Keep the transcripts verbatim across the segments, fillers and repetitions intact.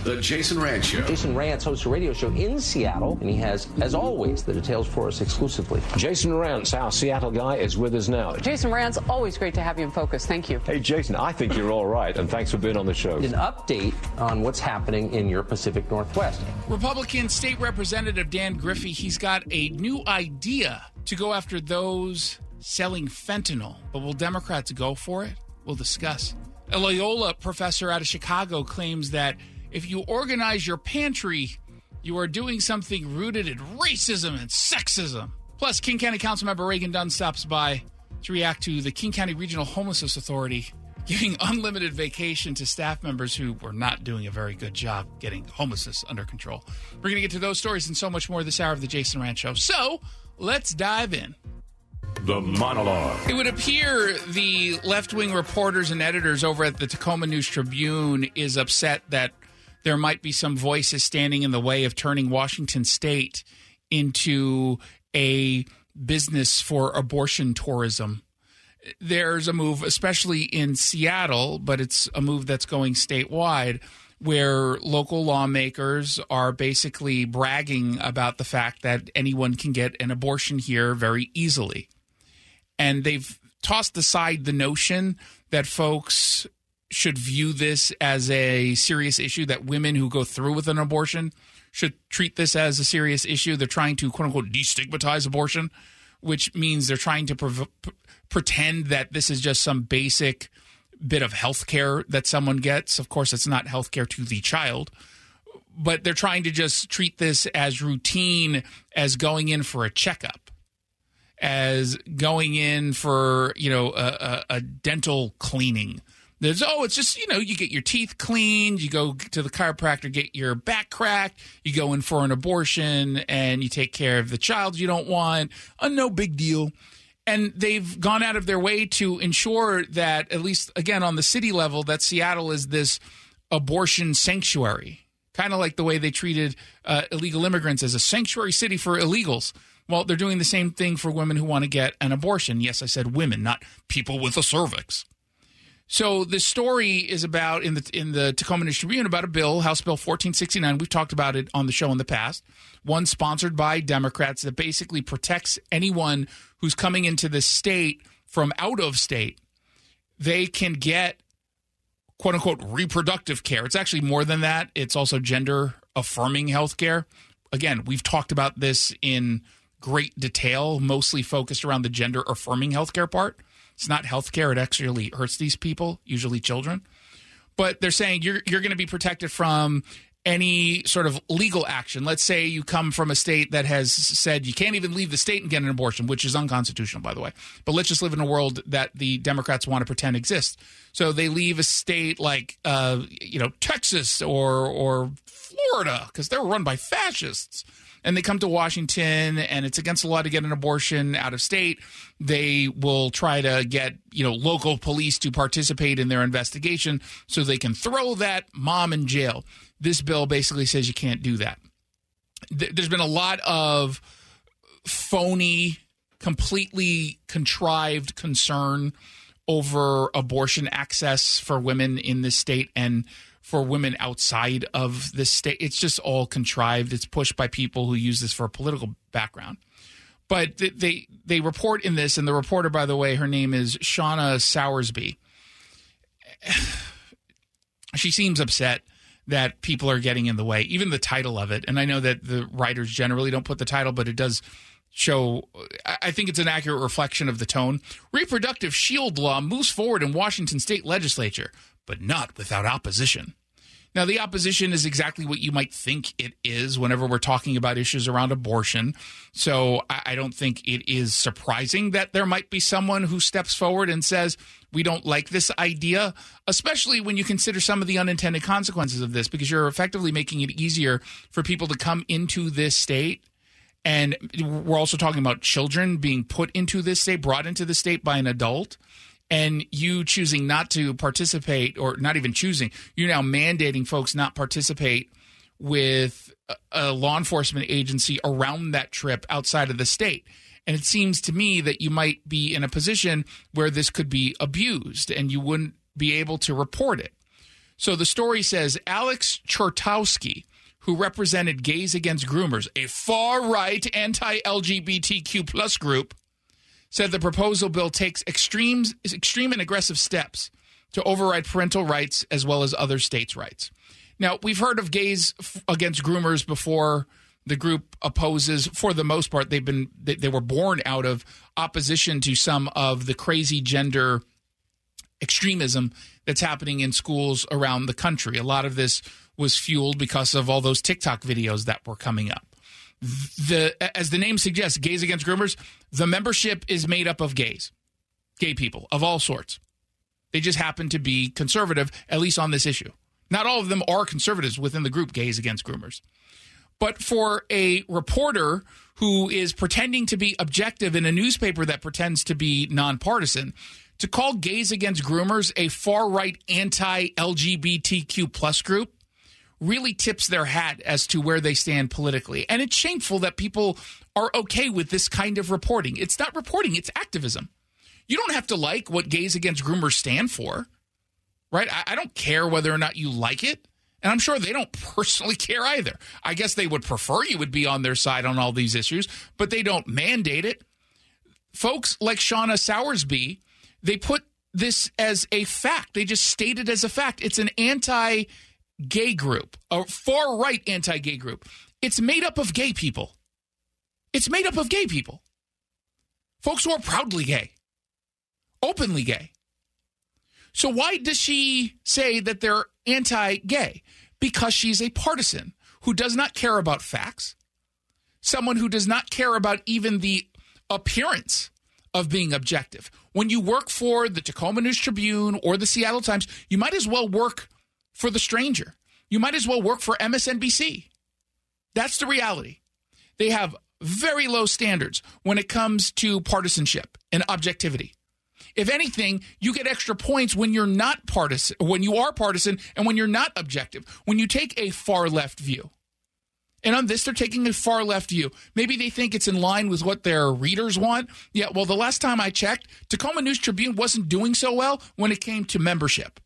The Jason Rantz Show. Jason Rantz hosts a radio show in Seattle, and he has, as always, the details for us exclusively. Jason Rantz, our Seattle guy, is with us now. Jason Rantz, always great to have you in focus. Thank you. Hey, Jason, I think you're all right, and thanks for being on the show. An update on what's happening in your Pacific Northwest. Republican State Representative Dan Griffey, he's got a new idea to go after those selling fentanyl. But will Democrats go for it? We'll discuss. A Loyola professor out of Chicago claims that if you organize your pantry, you are doing something rooted in racism and sexism. Plus, King County Councilmember Reagan Dunn stops by to react to the King County Regional Homelessness Authority giving unlimited vacation to staff members who were not doing a very good job getting homelessness under control. We're going to get to those stories and so much more this hour of the Jason Rantz Show. So, let's dive in. The monologue. It would appear the left-wing reporters and editors over at the Tacoma News Tribune is upset that there might be some voices standing in the way of turning Washington State into a business for abortion tourism. There's a move, especially in Seattle, but it's a move that's going statewide, where local lawmakers are basically bragging about the fact that anyone can get an abortion here very easily. And they've tossed aside the notion that folks should view this as a serious issue, that women who go through with an abortion should treat this as a serious issue. They're trying to, quote unquote, destigmatize abortion, which means they're trying to pre- pretend that this is just some basic bit of health care that someone gets. Of course, it's not health care to the child, but they're trying to just treat this as routine as going in for a checkup, as going in for, you know, a, a, a dental cleaning. There's, oh, it's just, you know, you get your teeth cleaned, you go to the chiropractor, get your back cracked, you go in for an abortion, and you take care of the child you don't want. Uh, no big deal. And they've gone out of their way to ensure that, at least, again, on the city level, that Seattle is this abortion sanctuary, kind of like the way they treated uh, illegal immigrants as a sanctuary city for illegals. Well, they're doing the same thing for women who want to get an abortion. Yes, I said women, not people with a cervix. So the story is about, in the in the Tacoma News Tribune, about a bill, House Bill fourteen sixty-nine. We've talked about it on the show in the past. One sponsored by Democrats that basically protects anyone who's coming into the state from out of state. They can get, quote unquote, reproductive care. It's actually more than that. It's also gender affirming health care. Again, we've talked about this in great detail, mostly focused around the gender affirming health care part. It's not health care. It actually hurts these people, usually children. But they're saying you're you're going to be protected from any sort of legal action. Let's say you come from a state that has said you can't even leave the state and get an abortion, which is unconstitutional, by the way. But let's just live in a world that the Democrats want to pretend exists. So they leave a state like, uh, you know, Texas or or Florida, because they're run by fascists. And they come to Washington, and it's against the law to get an abortion out of state. They will try to get, you know, local police to participate in their investigation so they can throw that mom in jail. This bill basically says you can't do that. There's been a lot of phony, completely contrived concern over abortion access for women in this state and for women outside of this state. It's just all contrived. It's pushed by people who use this for a political background. But they they report in this, and the reporter, by the way, her name is Shauna Sowersby. She seems upset that people are getting in the way, even the title of it. And I know that the writers generally don't put the title, but it does show, I think it's an accurate reflection of the tone. Reproductive shield law moves forward in Washington state legislature, but not without opposition. Now, the opposition is exactly what you might think it is whenever we're talking about issues around abortion. So I don't think it is surprising that there might be someone who steps forward and says, we don't like this idea, especially when you consider some of the unintended consequences of this, because you're effectively making it easier for people to come into this state. And we're also talking about children being put into this state, brought into the state by an adult. And you choosing not to participate, or not even choosing, you're now mandating folks not participate with a, a law enforcement agency around that trip outside of the state. And it seems to me that you might be in a position where this could be abused and you wouldn't be able to report it. So the story says Alex Chortowski, who represented Gays Against Groomers, a far-right anti-L G B T Q plus group, said the proposal bill takes extreme, extreme and aggressive steps to override parental rights as well as other states' rights. Now, we've heard of Gays Against Groomers before. The group opposes, for the most part, they've been they, they were born out of opposition to some of the crazy gender extremism that's happening in schools around the country. A lot of this was fueled because of all those TikTok videos that were coming up. The as the name suggests, Gays Against Groomers, the membership is made up of gays, gay people of all sorts. They just happen to be conservative, at least on this issue. Not all of them are conservatives within the group Gays Against Groomers. But for a reporter who is pretending to be objective in a newspaper that pretends to be nonpartisan, to call Gays Against Groomers a far-right anti-L G B T Q plus group really tips their hat as to where they stand politically. And it's shameful that people are okay with this kind of reporting. It's not reporting, it's activism. You don't have to like what Gays Against Groomers stand for, right? I, I don't care whether or not you like it. And I'm sure they don't personally care either. I guess they would prefer you would be on their side on all these issues, but they don't mandate it. Folks like Shauna Sowersby, they put this as a fact. They just state it as a fact. It's an anti-gay group, a far-right anti-gay group. It's made up of gay people. It's made up of gay people. Folks who are proudly gay, openly gay. So why does she say that they're anti-gay? Because she's a partisan who does not care about facts, someone who does not care about even the appearance of being objective. When you work for the Tacoma News Tribune or the Seattle Times, you might as well work for The Stranger. You might as well work for M S N B C. That's the reality. They have very low standards when it comes to partisanship and objectivity. If anything, you get extra points when you're not partisan, when you are partisan, and when you're not objective, when you take a far left view. And on this, they're taking a far left view. Maybe they think it's in line with what their readers want. Yeah, well, the last time I checked, Tacoma News Tribune wasn't doing so well when it came to membership.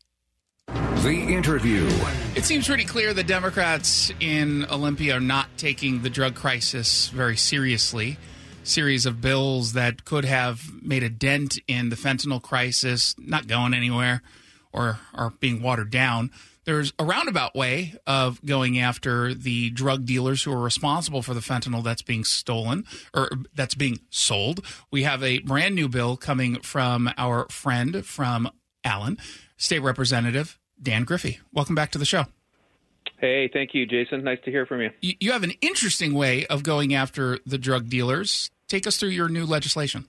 The Interview. It seems pretty clear that Democrats in Olympia are not taking the drug crisis very seriously. Series of bills that could have made a dent in the fentanyl crisis, not going anywhere or are being watered down. There's a roundabout way of going after the drug dealers who are responsible for the fentanyl that's being stolen or that's being sold. We have a brand new bill coming from our friend from Allen, State Representative Dan Griffey. Welcome back to the show. Hey, thank you, Jason. Nice to hear from you. You, you have an interesting way of going after the drug dealers. Take us through your new legislation.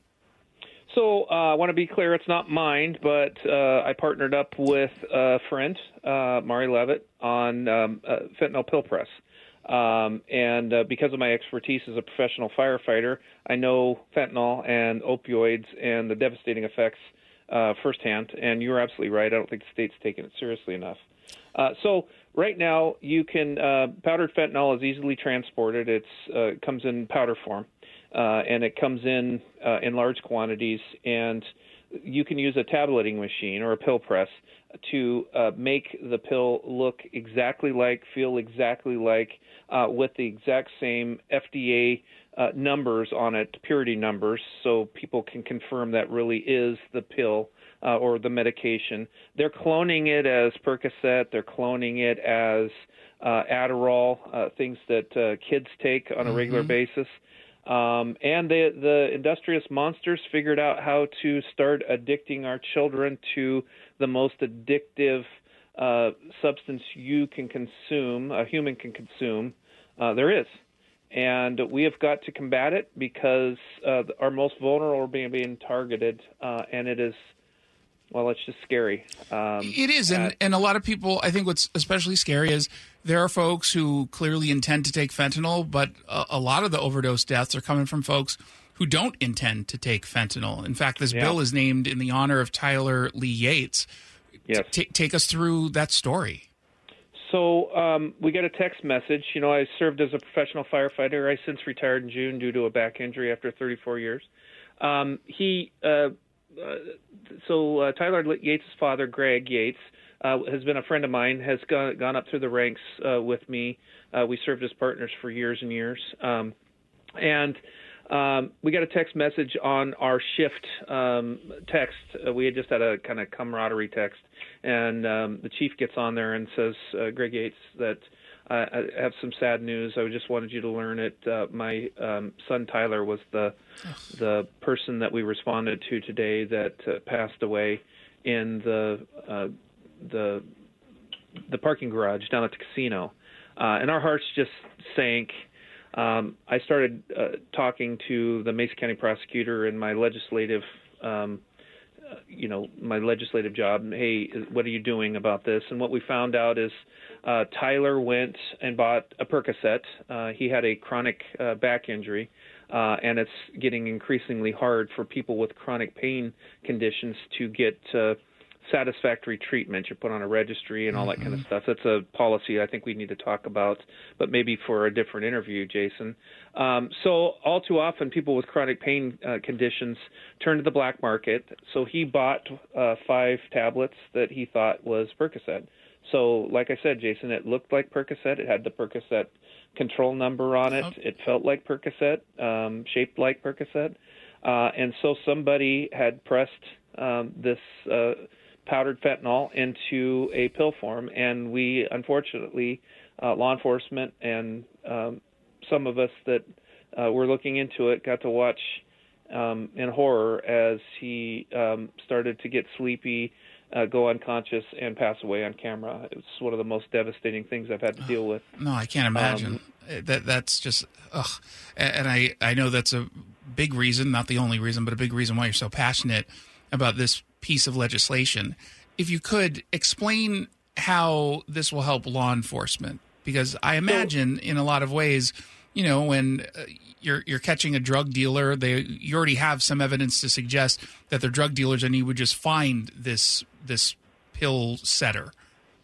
So uh, I want to be clear, it's not mine, but uh, I partnered up with a friend, uh, Mari Levitt, on um, uh, fentanyl pill press. Um, and uh, because of my expertise as a professional firefighter, I know fentanyl and opioids and the devastating effects uh, firsthand. And you're absolutely right. I don't think the state's taking it seriously enough. Uh, so right now, you can uh, powdered fentanyl is easily transported. It's uh, it comes in powder form, uh, and it comes in uh, in large quantities. And you can use a tableting machine or a pill press to uh, make the pill look exactly like, feel exactly like, uh, with the exact same F D A uh, numbers on it, purity numbers, so people can confirm that really is the pill. Uh, or the medication. They're cloning it as Percocet. They're cloning it as uh, Adderall, uh, things that uh, kids take on a mm-hmm. regular basis. Um, and the, the industrious monsters figured out how to start addicting our children to the most addictive uh, substance you can consume, a human can consume, uh, there is. And we have got to combat it because uh, our most vulnerable are being, being targeted, uh, and it is Well, it's just scary. Um, it is, and, and a lot of people, I think what's especially scary is there are folks who clearly intend to take fentanyl, but a, a lot of the overdose deaths are coming from folks who don't intend to take fentanyl. In fact, this yeah. bill is named in the honor of Tyler Lee Yates. Yes. T- take us through that story. So um, we got a text message. You know, I served as a professional firefighter. I since retired in June due to a back injury after thirty-four years. Um, he... Uh, uh, so uh, Tyler Yates' father, Greg Yates, uh, has been a friend of mine, has gone, gone up through the ranks uh, with me. Uh, we served as partners for years and years. Um, and um, we got a text message on our shift um, text. Uh, we had just had a kind of camaraderie text. And um, the chief gets on there and says, uh, Greg Yates, that uh, I have some sad news. I just wanted you to learn it. Uh, my um, son Tyler was the the person that we responded to today that uh, passed away in the uh, the the parking garage down at the casino, uh, and our hearts just sank. Um, I started uh, talking to the Mesa County prosecutor in my legislative. Um, you know, my legislative job, hey, what are you doing about this? And what we found out is uh, Tyler went and bought a Percocet. Uh, he had a chronic uh, back injury, uh, and it's getting increasingly hard for people with chronic pain conditions to get uh, satisfactory treatment. You're put on a registry and all that kind of stuff. That's a policy I think we need to talk about, but maybe for a different interview, Jason. Um, so all too often, people with chronic pain uh, conditions turn to the black market. So he bought uh, five tablets that he thought was Percocet. So like I said, Jason, it looked like Percocet. It had the Percocet control number on it. It felt like Percocet, um, shaped like Percocet. Uh, and so somebody had pressed um, this uh, powdered fentanyl into a pill form, and we, unfortunately, uh, law enforcement and um, some of us that uh, were looking into it got to watch um, in horror as he um, started to get sleepy, uh, go unconscious, and pass away on camera. It's one of the most devastating things I've had to deal with. No, I can't imagine. Um, that That's just, ugh. And I, I know that's a big reason, not the only reason, but a big reason why you're so passionate about this piece of legislation. If you could explain how this will help law enforcement, because I imagine in a lot of ways, you know, when uh, you're you're catching a drug dealer, they you already have some evidence to suggest that they're drug dealers, and you would just find this this pill setter.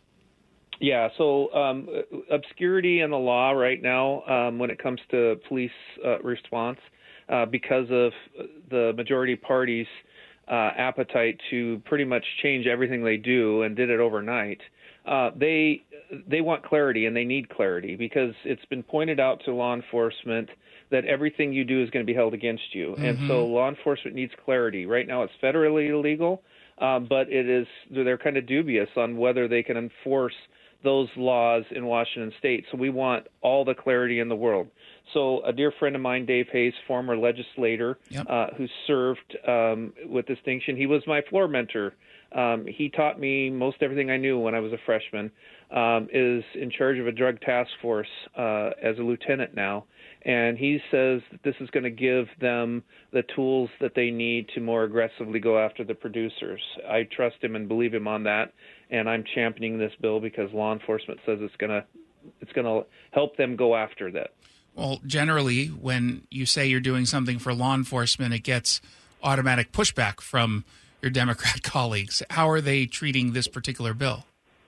Yeah, so um, obscurity in the law right now um, when it comes to police uh, response, uh, because of the majority party's uh, appetite to pretty much change everything they do and did it overnight. Uh, they they want clarity, and they need clarity, because it's been pointed out to law enforcement that everything you do is going to be held against you. Mm-hmm. And so law enforcement needs clarity. Right now it's federally illegal, um, but it is they're kind of dubious on whether they can enforce those laws in Washington State. So we want all the clarity in the world. So a dear friend of mine, Dave Hayes, former legislator, yep. uh, who served um, with distinction, he was my floor mentor. Um, he taught me most everything I knew when I was a freshman, um, is in charge of a drug task force uh, as a lieutenant now. And he says that this is going to give them the tools that they need to more aggressively go after the producers. I trust him and believe him on that, and I'm championing this bill because law enforcement says it's going to it's going to help them go after that. Well, generally, when you say you're doing something for law enforcement, it gets automatic pushback from your Democrat colleagues. How are they treating this particular bill?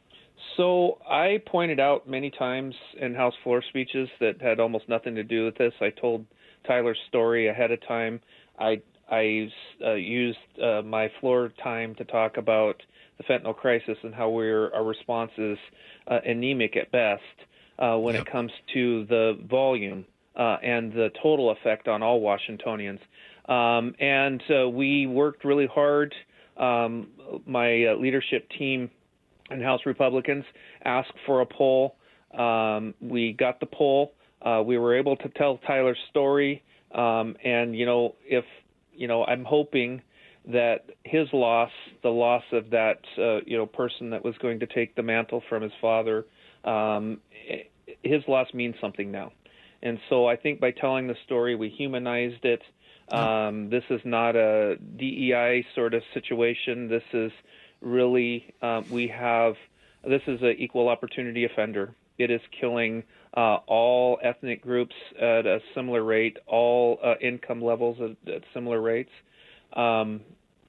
So I pointed out many times in House floor speeches that had almost nothing to do with this. I told Tyler's story ahead of time. I I uh, used uh, my floor time to talk about the fentanyl crisis and how we're, our response is uh, anemic at best uh, when yep. it comes to the volume uh, and the total effect on all Washingtonians. Um, and uh, we worked really hard. Um, my uh, leadership team and House Republicans asked for a poll. Um, we got the poll. Uh, we were able to tell Tyler's story. Um, and, you know, if, you know, I'm hoping that his loss, the loss of that, uh, you know, person that was going to take the mantle from his father, um, his loss means something now. And so I think by telling the story, we humanized it. Um, this is not a D E I sort of situation. This is really, um, we have, this is an equal opportunity offender. It is killing uh, all ethnic groups at a similar rate, all uh, income levels at, at similar rates. Um,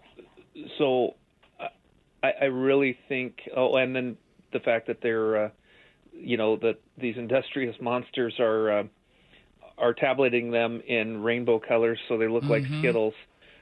so I, I really think, oh, and then the fact that they're, uh, you know, that these industrious monsters are, uh, are tableting them in rainbow colors so they look mm-hmm. like Skittles.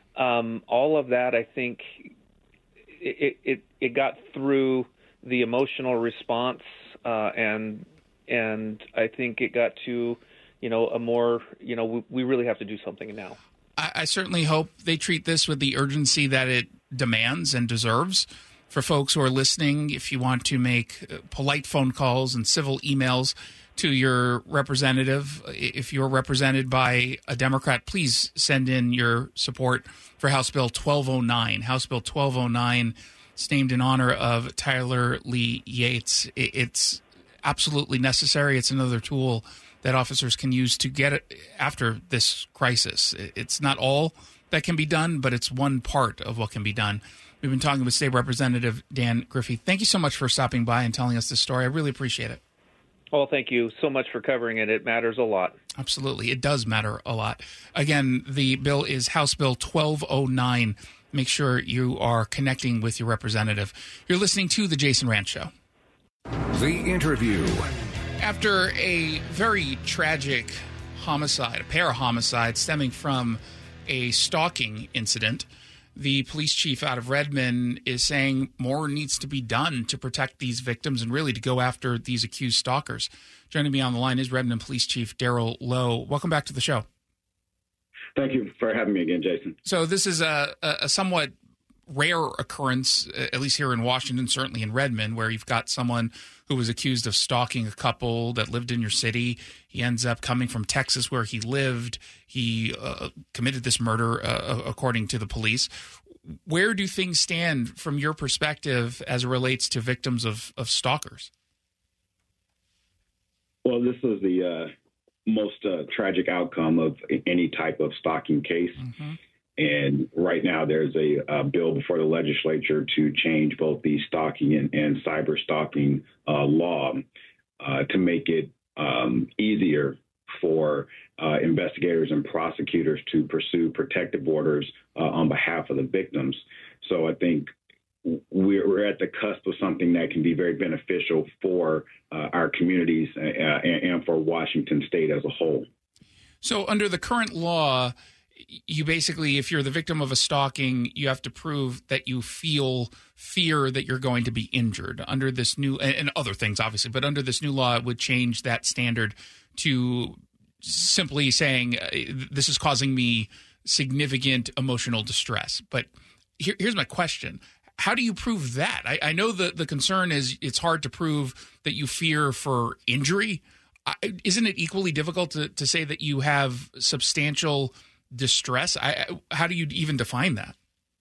um, all of that, I think, it, it it got through the emotional response, uh, and and I think it got to, you know, a more, you know, we, we really have to do something now. I, I certainly hope they treat this with the urgency that it demands and deserves. For folks who are listening, if you want to make polite phone calls and civil emails to your representative, if you're represented by a Democrat, please send in your support for House Bill twelve oh nine. House Bill twelve oh nine, it's named in honor of Tyler Lee Yates. It's absolutely necessary. It's another tool that officers can use to get after this crisis. It's not all that can be done, but it's one part of what can be done. We've been talking with State Representative Dan Griffey. Thank you so much for stopping by and telling us this story. I really appreciate it. Well, thank you so much for covering it. It matters a lot. Absolutely. It does matter a lot. Again, the bill is House Bill twelve oh nine. Make sure you are connecting with your representative. You're listening to The Jason Rantz Show. The Interview. After a very tragic homicide, a pair of homicides stemming from a stalking incident, the police chief out of Redmond is saying more needs to be done to protect these victims and really to go after these accused stalkers. Joining me on the line is Redmond Police Chief Daryl Lowe. Welcome back to the show. Thank you for having me again, Jason. So this is a, a somewhat rare occurrence, at least here in Washington, certainly in Redmond, where you've got someone who was accused of stalking a couple that lived in your city. He ends up coming from Texas where he lived. He uh, committed this murder, uh, according to the police. Where do things stand from your perspective as it relates to victims of, of stalkers? Well, this is the uh, most uh, tragic outcome of any type of stalking case. Mm-hmm. And right now there's a, a bill before the legislature to change both the stalking and, and cyber stalking uh, law uh, to make it um, easier for uh, investigators and prosecutors to pursue protective orders uh, on behalf of the victims. So I think we're, we're at the cusp of something that can be very beneficial for uh, our communities uh, and, and for Washington State as a whole. So under the current law, you basically, if you're the victim of a stalking, you have to prove that you feel fear that you're going to be injured. Under this new, and other things obviously, but under this new law, it would change that standard to simply saying this is causing me significant emotional distress. But here, here's my question. How do you prove that? I, I know that the concern is it's hard to prove that you fear for injury. I, isn't it equally difficult to, to say that you have substantial distress? I, how do you even define that?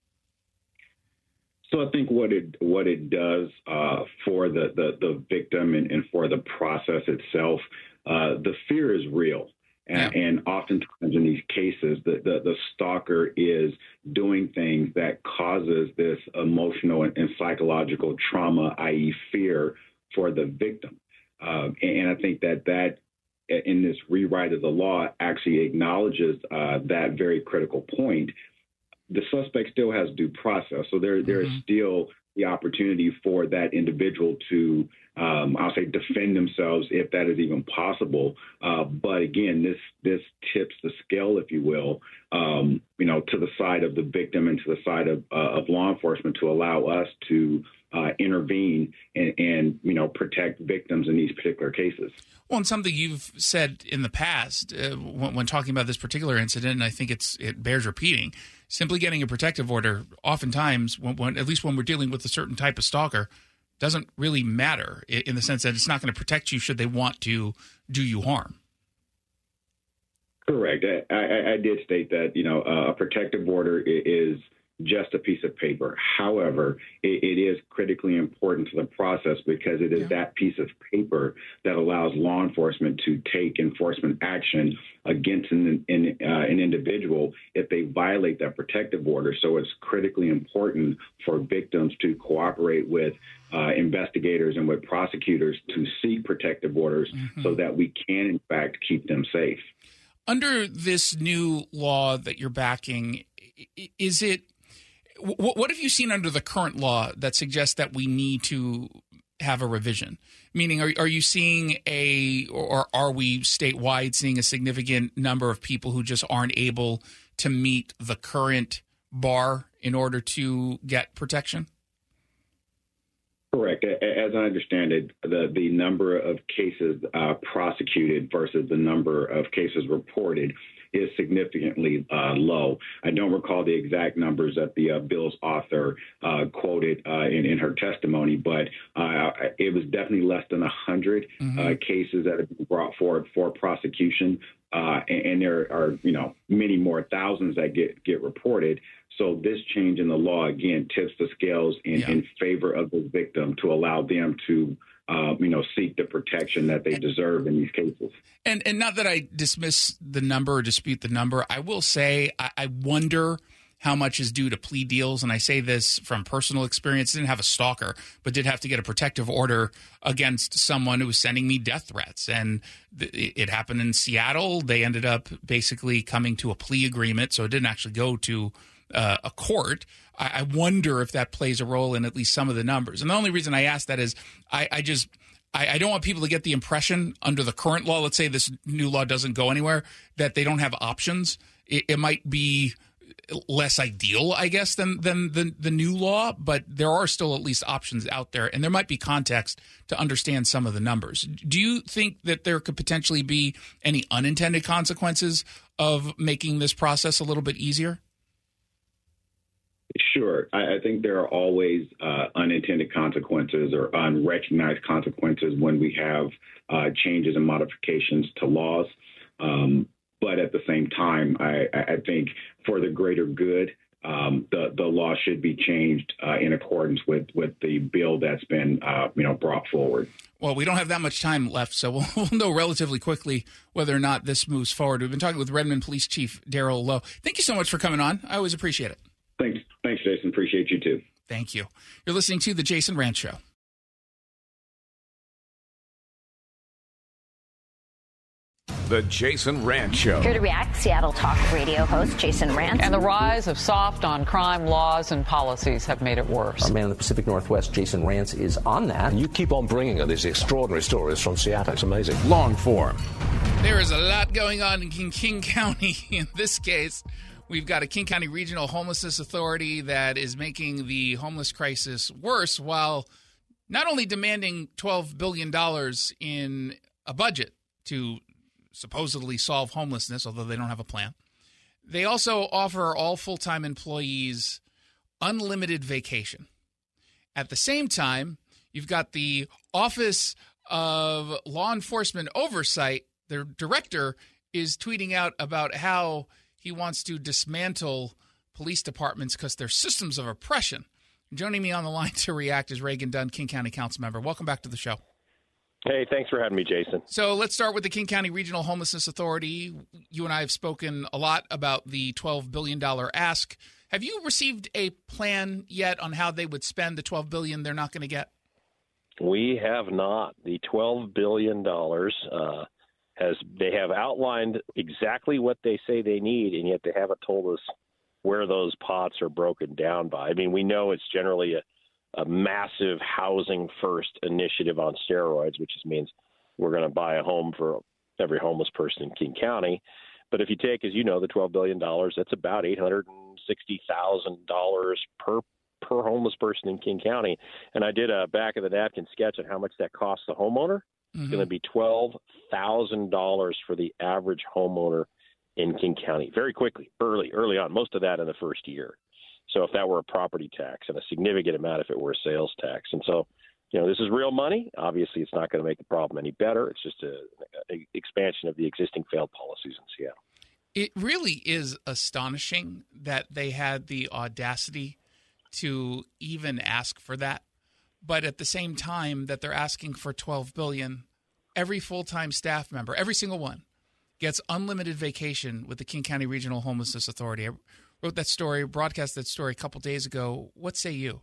So I think what it what it does uh, for the, the, the victim and, and for the process itself, uh, the fear is real. And, yeah. and oftentimes in these cases, the, the, the stalker is doing things that causes this emotional and, and psychological trauma, that is fear for the victim. Uh, and, and I think that that in this rewrite of the law actually acknowledges uh, that very critical point. The suspect still has due process. So there, mm-hmm. there is still the opportunity for that individual to, um, I'll say, defend themselves if that is even possible. Uh, but again, this this tips the scale, if you will, um, you know, to the side of the victim and to the side of, uh, of law enforcement to allow us to uh, intervene and, and, you know, protect victims in these particular cases. Well, and something you've said in the past uh, when, when talking about this particular incident, and I think it's it bears repeating, simply getting a protective order, oftentimes, when, when, at least when we're dealing with a certain type of stalker, doesn't really matter in the sense that it's not going to protect you should they want to do you harm. Correct. I, I, I did state that, you know, uh, a protective order is just a piece of paper. However, it, it is critically important to the process because it is yeah. that piece of paper that allows law enforcement to take enforcement action against an, an, uh, an individual if they violate that protective order. So it's critically important for victims to cooperate with uh, investigators and with prosecutors to seek protective orders mm-hmm. so that we can, in fact, keep them safe. Under this new law that you're backing, is it what have you seen under the current law that suggests that we need to have a revision? Meaning, are, are you seeing a, or are we statewide seeing a significant number of people who just aren't able to meet the current bar in order to get protection? Correct. As I understand it, the, the number of cases uh, prosecuted versus the number of cases reported is significantly uh, low. I don't recall the exact numbers that the uh, bill's author uh, quoted uh, in, in her testimony, but uh, it was definitely less than one hundred mm-hmm. uh, cases that have been brought forward for prosecution. Uh, and, and there are, you know, many more thousands that get, get reported. So this change in the law, again, tips the scales in, yeah. in favor of the victim to allow them to, uh, you know, seek the protection that they and, deserve in these cases. And and not that I dismiss the number or dispute the number. I will say I, I wonder how much is due to plea deals. And I say this from personal experience. Didn't have a stalker, but did have to get a protective order against someone who was sending me death threats. And th- it happened in Seattle. They ended up basically coming to a plea agreement. So it didn't actually go to uh, a court. I-, I wonder if that plays a role in at least some of the numbers. And the only reason I ask that is I, I just I, I don't want people to get the impression under the current law, let's say this new law doesn't go anywhere, that they don't have options. It, it might be less ideal, I guess, than than the, the new law, but there are still at least options out there, and there might be context to understand some of the numbers. Do you think that there could potentially be any unintended consequences of making this process a little bit easier? Sure. I, I think there are always uh, unintended consequences or unrecognized consequences when we have uh, changes and modifications to laws. Um, But at the same time, I, I think for the greater good, um, the, the law should be changed uh, in accordance with, with the bill that's been, uh, you know, brought forward. Well, we don't have that much time left, so we'll, we'll know relatively quickly whether or not this moves forward. We've been talking with Redmond Police Chief Darrell Lowe. Thank you so much for coming on. I always appreciate it. Thanks. Thanks, Jason. Appreciate you, too. Thank you. You're listening to The Jason Rantz Show. The Jason Rantz Show. Here to react, Seattle Talk Radio host Jason Rantz. And the rise of soft on crime laws and policies have made it worse. Our man in the Pacific Northwest, Jason Rantz, is on that. And you keep on bringing us these extraordinary stories from Seattle. It's amazing. Long form. There is a lot going on in King, King County. In this case, we've got a King County Regional Homelessness Authority that is making the homeless crisis worse while not only demanding twelve billion dollars in a budget to supposedly solve homelessness, although they don't have a plan. They also offer all full-time employees unlimited vacation. At the same time, you've got the Office of Law Enforcement Oversight. Their director is tweeting out about how he wants to dismantle police departments because they're systems of oppression. Joining me on the line to react is Reagan Dunn, King County Council member. Welcome back to the show. Hey, thanks for having me, Jason. So let's start with the King County Regional Homelessness Authority. You and I have spoken a lot about the twelve billion dollars ask. Have you received a plan yet on how they would spend the twelve billion dollars they're not going to get? We have not. The twelve billion dollars uh, has they have outlined exactly what they say they need, and yet they haven't told us where those pots are broken down by. I mean, we know it's generally a a massive housing first initiative on steroids, which just means we're going to buy a home for every homeless person in King County. But if you take, as you know, the twelve billion dollars, that's about eight hundred sixty thousand dollars per per homeless person in King County. And I did a back of the napkin sketch on how much that costs the homeowner. Mm-hmm. It's going to be twelve thousand dollars for the average homeowner in King County very quickly, early, early on, most of that in the first year. So if that were a property tax, and a significant amount if it were a sales tax. And so, you know, this is real money. Obviously, it's not going to make the problem any better. It's just an expansion of the existing failed policies in Seattle. It really is astonishing that they had the audacity to even ask for that. But at the same time that they're asking for twelve billion dollars, every full-time staff member, every single one, gets unlimited vacation with the King County Regional Homelessness Authority. I wrote that story, broadcast that story a couple days ago. What say you?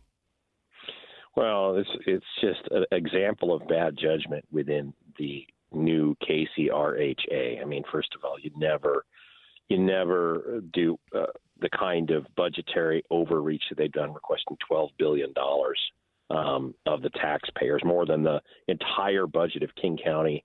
Well, it's it's just an example of bad judgment within the new K C R H A. I mean, first of all, you never you never do uh, the kind of budgetary overreach that they've done, requesting twelve billion dollars um, of the taxpayers, more than the entire budget of King County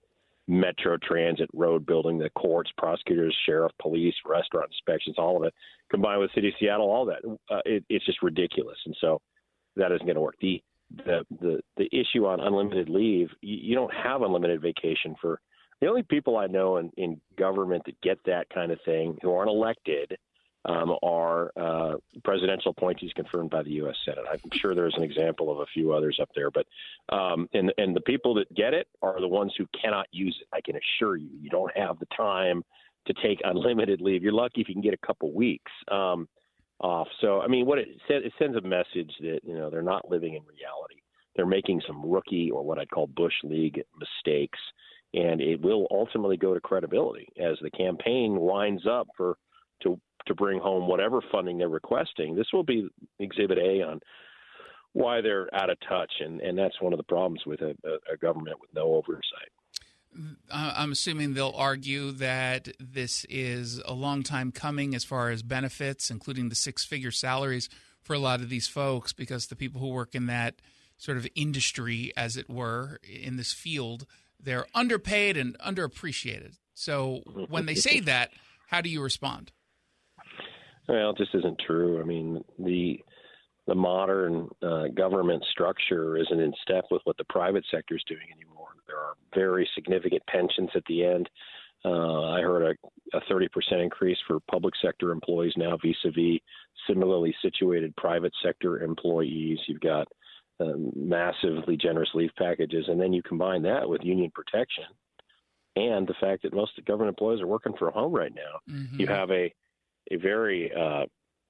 metro transit, road building, the courts, prosecutors, sheriff, police, restaurant inspections, all of it, combined with the city of Seattle, all that, uh, it, it's just ridiculous. And so that isn't going to work. The, the the the issue on unlimited leave, you, you don't have unlimited vacation for the only people I know in, in government that get that kind of thing who aren't elected um, are uh, presidential appointees confirmed by the U S Senate. I'm sure there's an example of a few others up there, but um, and and the people that get it are the ones who cannot use it. I can assure you, you don't have the time to take unlimited leave. You're lucky if you can get a couple weeks um, off. So, I mean, what it says, it sends a message that, you know, they're not living in reality. They're making some rookie or what I'd call Bush League mistakes, and it will ultimately go to credibility as the campaign lines up for to to bring home whatever funding they're requesting. This will be Exhibit A on why they're out of touch, and, and that's one of the problems with a, a government with no oversight. I'm assuming they'll argue that this is a long time coming as far as benefits, including the six-figure salaries for a lot of these folks, because the people who work in that sort of industry, as it were, in this field, they're underpaid and underappreciated. So when they say that, how do you respond? Well, it just isn't true. I mean, the the modern uh, government structure isn't in step with what the private sector is doing anymore. There are very significant pensions at the end. Uh, I heard a, a thirty percent increase for public sector employees now vis-a-vis similarly situated private sector employees. You've got um, massively generous leave packages, and then you combine that with union protection and the fact that most of the government employees are working from home right now. Mm-hmm. You have a a very uh,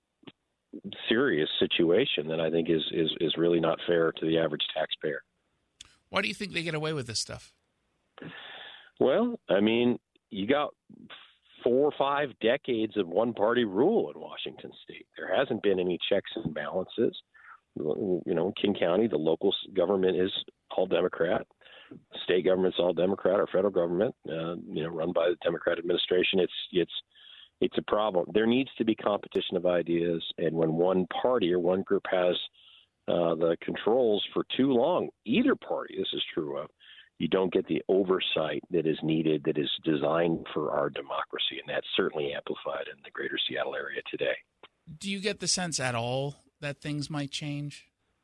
serious situation that I think is, is is really not fair to the average taxpayer. Why do you think they get away with this stuff? Well, I mean, you got four or five decades of one-party rule in Washington State. There hasn't been any checks and balances. You know, King County, the local government is all Democrat. State government's all Democrat. Our federal government, uh, you know, run by the Democrat administration. It's it's it's a problem. There needs to be competition of ideas, and when one party or one group has uh, the controls for too long, either party, this is true of, you don't get the oversight that is needed, that is designed for our democracy, and that's certainly amplified in the greater Seattle area today. Do you get the sense at all that things might change?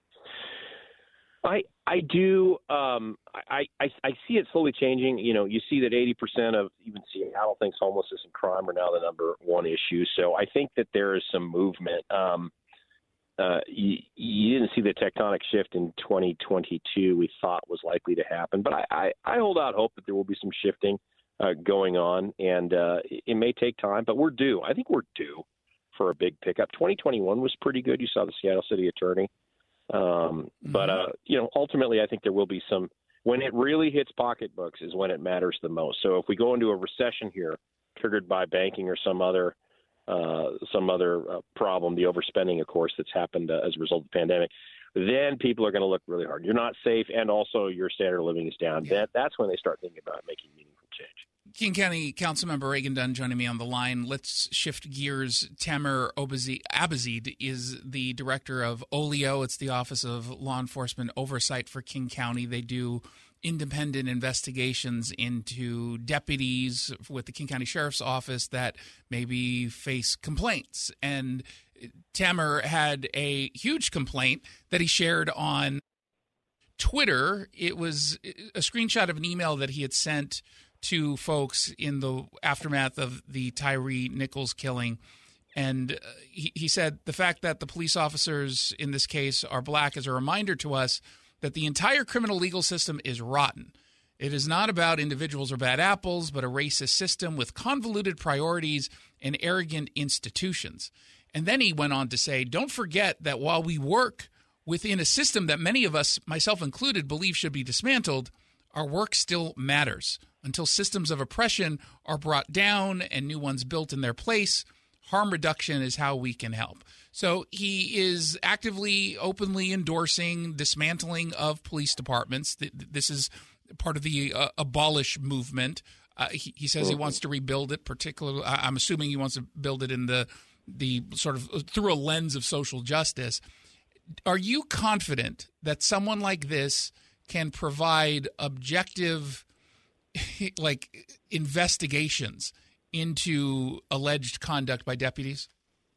I I do. Um, I, I I see it slowly changing. You know, you see that eighty percent of even Seattle thinks homelessness and crime are now the number one issue. So I think that there is some movement. Um, uh, you, you didn't see the tectonic shift in twenty twenty-two we thought was likely to happen, but I, I, I hold out hope that there will be some shifting uh, going on, and uh, it may take time, but we're due. I think we're due for a big pickup. twenty twenty-one was pretty good. You saw the Seattle City Attorney. Um, mm-hmm. But, uh, you know, ultimately, I think there will be some – when it really hits pocketbooks is when it matters the most. So if we go into a recession here triggered by banking or some other uh, some other uh, problem, the overspending, of course, that's happened uh, as a result of the pandemic, then people are going to look really hard. You're not safe, and also your standard of living is down. Yeah. That, that's when they start thinking about making meaningful change. King County Councilmember Reagan Dunn joining me on the line. Let's shift gears. Tamer Abazid is the director of OLEO. It's the Office of Law Enforcement Oversight for King County. They do independent investigations into deputies with the King County Sheriff's Office that maybe face complaints. And Tamer had a huge complaint that he shared on Twitter. It was a screenshot of an email that he had sent to folks in the aftermath of the Tyree Nichols killing. And uh, he, he said the fact that the police officers in this case are black is a reminder to us that the entire criminal legal system is rotten. It is not about individuals or bad apples, but a racist system with convoluted priorities and arrogant institutions. And then he went on to say, don't forget that while we work within a system that many of us, myself included, believe should be dismantled, our work still matters. Until systems of oppression are brought down and new ones built in their place, harm reduction is how we can help. So he is actively, openly endorsing dismantling of police departments. This is part of the uh, abolish movement. Uh, he, he says he wants to rebuild it, particularly, I'm assuming he wants to build it in the the sort of through a lens of social justice. Are you confident that someone like this can provide objective like investigations into alleged conduct by deputies?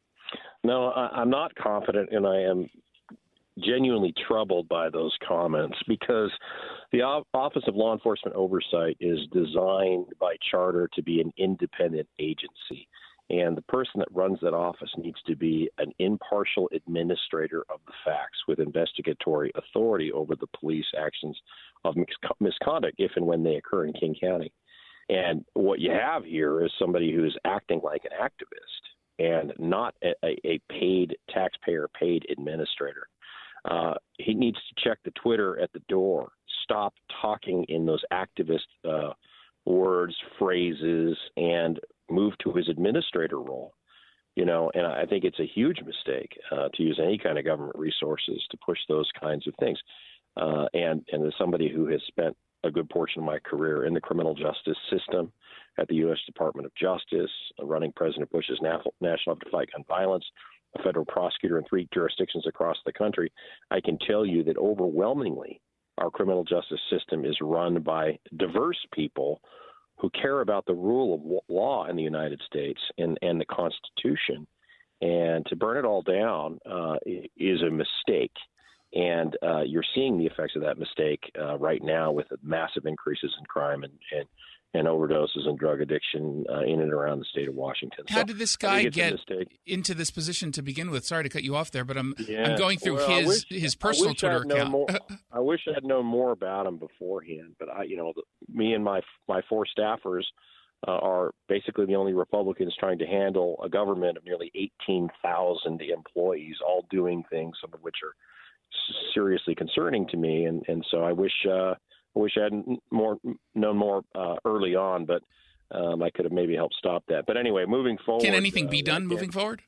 No, I, I'm not confident, and I am genuinely troubled by those comments because the O- Office of Law Enforcement Oversight is designed by charter to be an independent agency. And the person that runs that office needs to be an impartial administrator of the facts with investigatory authority over the police actions of mis- misconduct if and when they occur in King County. And what you have here is somebody who's acting like an activist and not a, a paid taxpayer-paid administrator. Uh, he needs to check the Twitter at the door, stop talking in those activist uh, words, phrases, and move to his administrator role. You know, and I think it's a huge mistake uh, to use any kind of government resources to push those kinds of things. Uh, and, and as somebody who has spent a good portion of my career in the criminal justice system at the U S Department of Justice, uh, running President Bush's National Effort to Fight Gun Violence, a federal prosecutor in three jurisdictions across the country, I can tell you that overwhelmingly our criminal justice system is run by diverse people who care about the rule of law in the United States and, and the Constitution. And to burn it all down uh, is a mistake. And uh, you're seeing the effects of that mistake uh, right now with massive increases in crime and, and, and overdoses and drug addiction uh, in and around the state of Washington. How so did this guy get into this position to begin with? Sorry to cut you off there, but I'm yeah. I'm going through well, his wish, his personal Twitter account. More, I wish I'd known more about him beforehand, but I, you know, the, me and my my four staffers uh, are basically the only Republicans trying to handle a government of nearly eighteen thousand employees, all doing things, some of which are seriously concerning to me, and and so I wish. Uh, I wish I had more known more uh, early on, but um, I could have maybe helped stop that. But anyway, moving forward. Can anything uh, be done moving yeah. forward?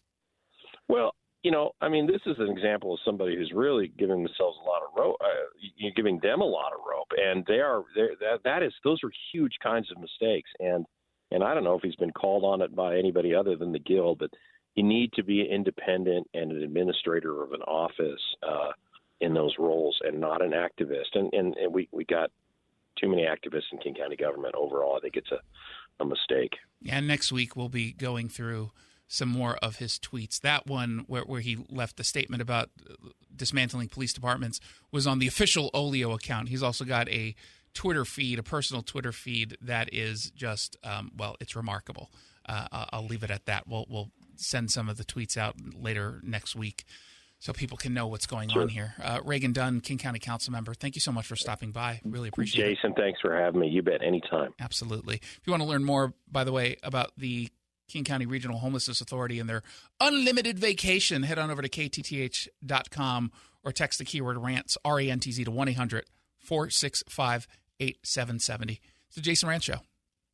Well, you know, I mean, this is an example of somebody who's really giving themselves a lot of rope. Uh, you're giving them a lot of rope, and they are that that is those are huge kinds of mistakes. And and I don't know if he's been called on it by anybody other than the Guild, but you need to be independent and an administrator of an office. Uh, in those roles and not an activist. And, and, and we, we got too many activists in King County government overall. I think it's a, a mistake. And next week we'll be going through some more of his tweets. That one where, where he left the statement about dismantling police departments was on the official Olio account. He's also got a Twitter feed, a personal Twitter feed that is just, um, well, it's remarkable. Uh, I'll leave it at that. We'll, we'll send some of the tweets out later next week, so people can know what's going sure. on here. Uh, Reagan Dunn, King County Council member, thank you so much for stopping by. Really appreciate Jason, it. Jason, thanks for having me. You bet, anytime. Absolutely. If you want to learn more, by the way, about the King County Regional Homelessness Authority and their unlimited vacation, head on over to K T T H dot com or text the keyword RANTZ, R A N T Z, to one eight hundred four six five eight seven seven zero. It's the Jason Rantz Show.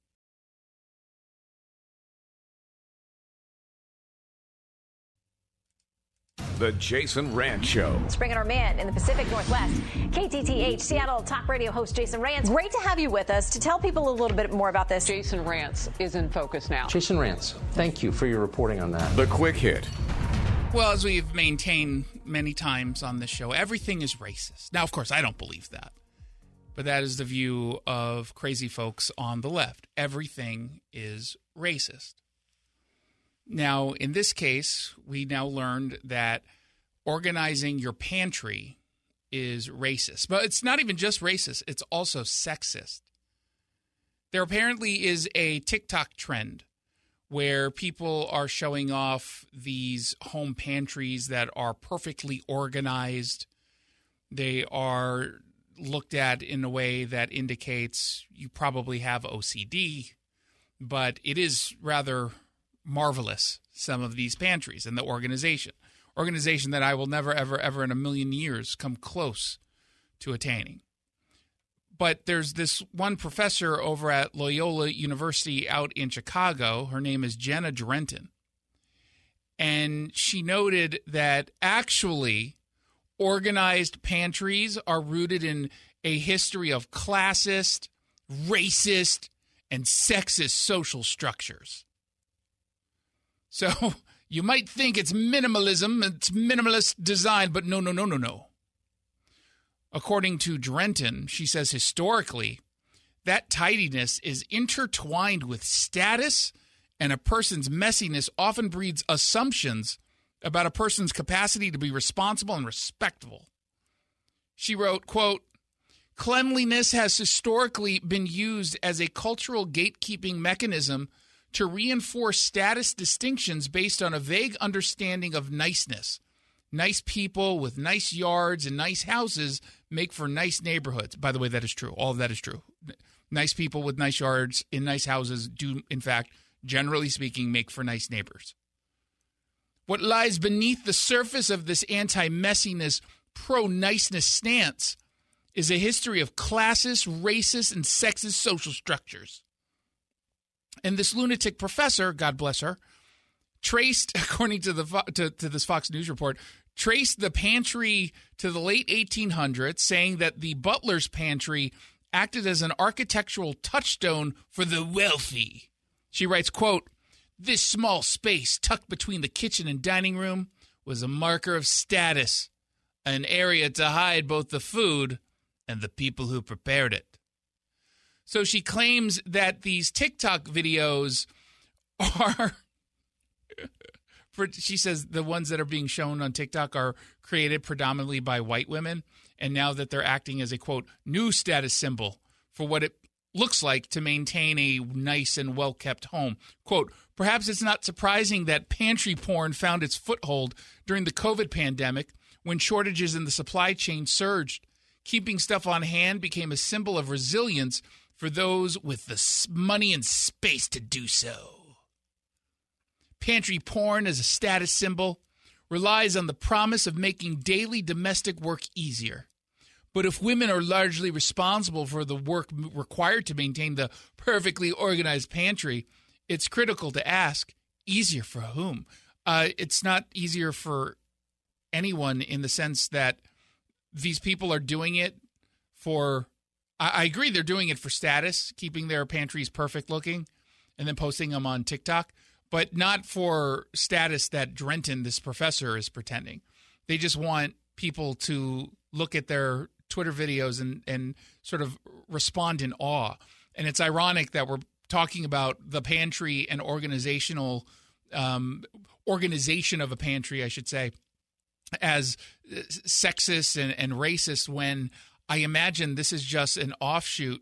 The Jason Rantz Show. Let's bring in our man in the Pacific Northwest, K T T H Seattle talk radio host Jason Rantz. Great to have you with us to tell people a little bit more about this. Jason Rantz is in focus now. Jason Rantz, thank you for your reporting on that. The Quick Hit. Well, as we've maintained many times on this show, everything is racist. Now, of course, I don't believe that. But that is the view of crazy folks on the left. Everything is racist. Now, in this case, we now learned that organizing your pantry is racist. But it's not even just racist, it's also sexist. There apparently is a TikTok trend where people are showing off these home pantries that are perfectly organized. They are looked at in a way that indicates you probably have O C D, but it is rather marvelous, some of these pantries and the organization. Organization that I will never, ever, ever in a million years come close to attaining. But there's this one professor over at Loyola University out in Chicago. Her name is Jenna Drenton. And she noted that actually organized pantries are rooted in a history of classist, racist, and sexist social structures. So you might think it's minimalism, it's minimalist design, but no, no, no, no, no. According to Drenton, she says historically that tidiness is intertwined with status, and a person's messiness often breeds assumptions about a person's capacity to be responsible and respectable. She wrote, quote, cleanliness has historically been used as a cultural gatekeeping mechanism to reinforce status distinctions based on a vague understanding of niceness. Nice people with nice yards and nice houses make for nice neighborhoods. By the way, that is true. All of that is true. Nice people with nice yards in nice houses do, in fact, generally speaking, make for nice neighbors. What lies beneath the surface of this anti-messiness, pro-niceness stance is a history of classist, racist, and sexist social structures. And this lunatic professor, God bless her, traced, according to the to, to this Fox News report, traced the pantry to the late eighteen hundreds, saying that the butler's pantry acted as an architectural touchstone for the wealthy. She writes, quote, this small space tucked between the kitchen and dining room was a marker of status, an area to hide both the food and the people who prepared it. So she claims that these TikTok videos are, for, she says the ones that are being shown on TikTok are created predominantly by white women, and now that they're acting as a, quote, new status symbol for what it looks like to maintain a nice and well-kept home. Quote, perhaps it's not surprising that pantry porn found its foothold during the COVID pandemic when shortages in the supply chain surged. Keeping stuff on hand became a symbol of resilience for those with the money and space to do so. Pantry porn as a status symbol relies on the promise of making daily domestic work easier. But if women are largely responsible for the work required to maintain the perfectly organized pantry, it's critical to ask, easier for whom? Uh, it's not easier for anyone in the sense that these people are doing it for, I, I agree they're doing it for status, keeping their pantries perfect looking and then posting them on TikTok, but not for status that Drenton, this professor, is pretending. They just want people to look at their Twitter videos and, and sort of respond in awe. And it's ironic that we're talking about the pantry and organizational um, organization of a pantry, I should say, as sexist and, and racist when I imagine this is just an offshoot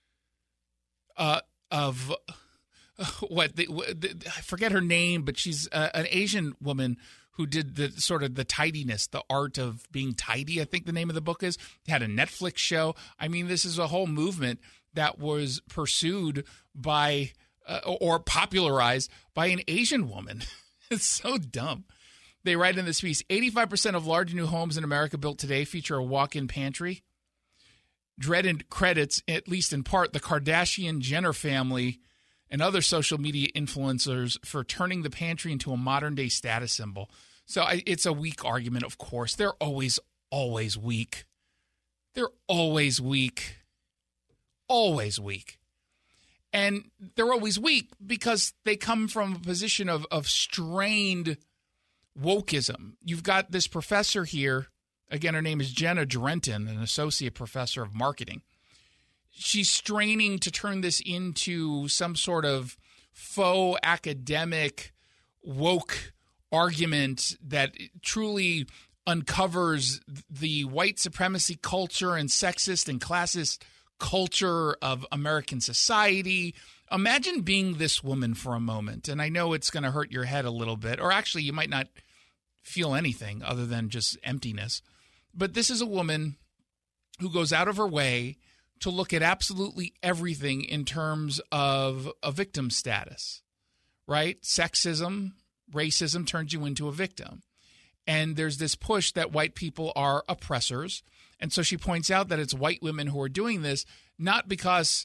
uh, of uh, what the, the, I forget her name, but she's uh, an Asian woman who did the sort of the tidiness, the art of being tidy, I think the name of the book is. They had a Netflix show. I mean, this is a whole movement that was pursued by uh, or popularized by an Asian woman. It's so dumb. They write in this piece, eighty-five percent of large new homes in America built today feature a walk-in pantry. Drenton credits, at least in part, the Kardashian-Jenner family and other social media influencers for turning the pantry into a modern-day status symbol. So I, it's a weak argument, of course. They're always, always weak. They're always weak. Always weak. And they're always weak because they come from a position of, of strained wokeism. You've got this professor here. Again, her name is Jenna Drenton, an associate professor of marketing. She's straining to turn this into some sort of faux academic woke argument that truly uncovers the white supremacy culture and sexist and classist culture of American society. Imagine being this woman for a moment. And I know it's going to hurt your head a little bit, or actually you might not feel anything other than just emptiness. But this is a woman who goes out of her way to look at absolutely everything in terms of a victim status, right? Sexism, racism turns you into a victim. And there's this push that white people are oppressors. And so she points out that it's white women who are doing this, not because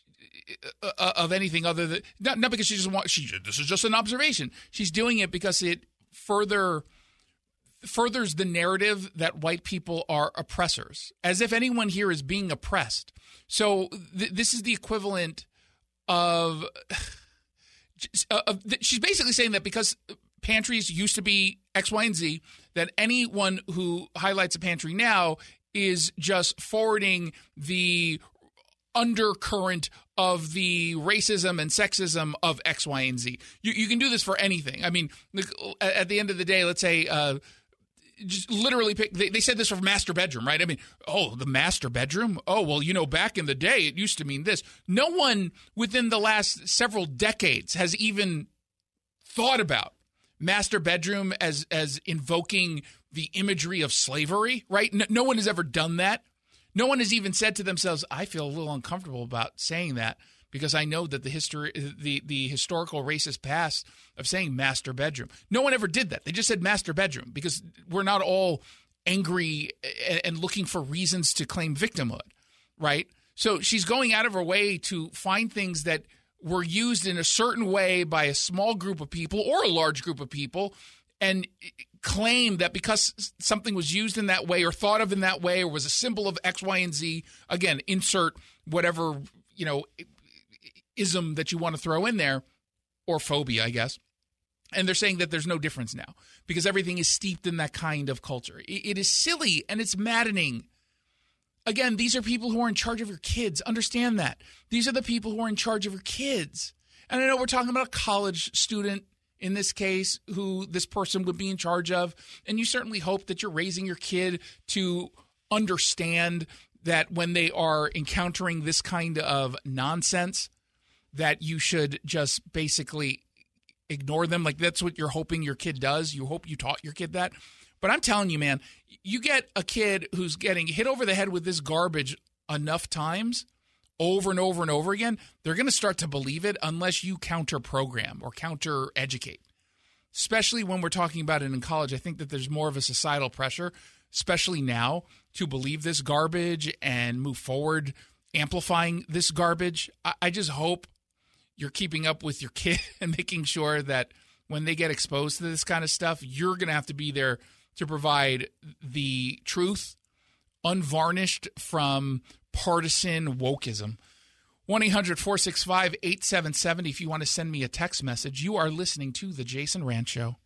of anything other than, not, not because she just wants, she, this is just an observation. She's doing it because it further furthers the narrative that white people are oppressors, as if anyone here is being oppressed. So th- this is the equivalent of, uh, of th- she's basically saying that because pantries used to be X, Y, and Z, that anyone who highlights a pantry now is just forwarding the undercurrent of the racism and sexism of X, Y, and Z. You, you can do this for anything. I mean, at the end of the day, let's say, uh, just literally pick, they, they said this for master bedroom, right? I mean, oh, the master bedroom? Oh, well, you know, back in the day, it used to mean this. No one within the last several decades has even thought about master bedroom as, as invoking the imagery of slavery, right? No, no one has ever done that. No one has even said to themselves, I feel a little uncomfortable about saying that because I know that the history, the, the historical racist past of saying master bedroom. No one ever did that. They just said master bedroom because we're not all angry and, and looking for reasons to claim victimhood, right? So she's going out of her way to find things that were used in a certain way by a small group of people or a large group of people and claim that because something was used in that way or thought of in that way or was a symbol of X, Y, and Z, again, insert whatever, you know, ism that you want to throw in there, or phobia, I guess. And they're saying that there's no difference now because everything is steeped in that kind of culture. It is silly and it's maddening. Again, these are people who are in charge of your kids. Understand that. These are the people who are in charge of your kids. And I know we're talking about a college student in this case, who this person would be in charge of. And you certainly hope that you're raising your kid to understand that when they are encountering this kind of nonsense, that you should just basically ignore them. Like that's what you're hoping your kid does. You hope you taught your kid that. But I'm telling you, man, you get a kid who's getting hit over the head with this garbage enough times, over and over and over again, they're going to start to believe it unless you counter-program or counter-educate. Especially when we're talking about it in college, I think that there's more of a societal pressure, especially now, to believe this garbage and move forward amplifying this garbage. I, I just hope you're keeping up with your kid and making sure that when they get exposed to this kind of stuff, you're going to have to be there to provide the truth, unvarnished from partisan wokeism. one eight hundred four six five eight seven seven zero if you want to send me a text message. You are listening to The Jason Rant Show.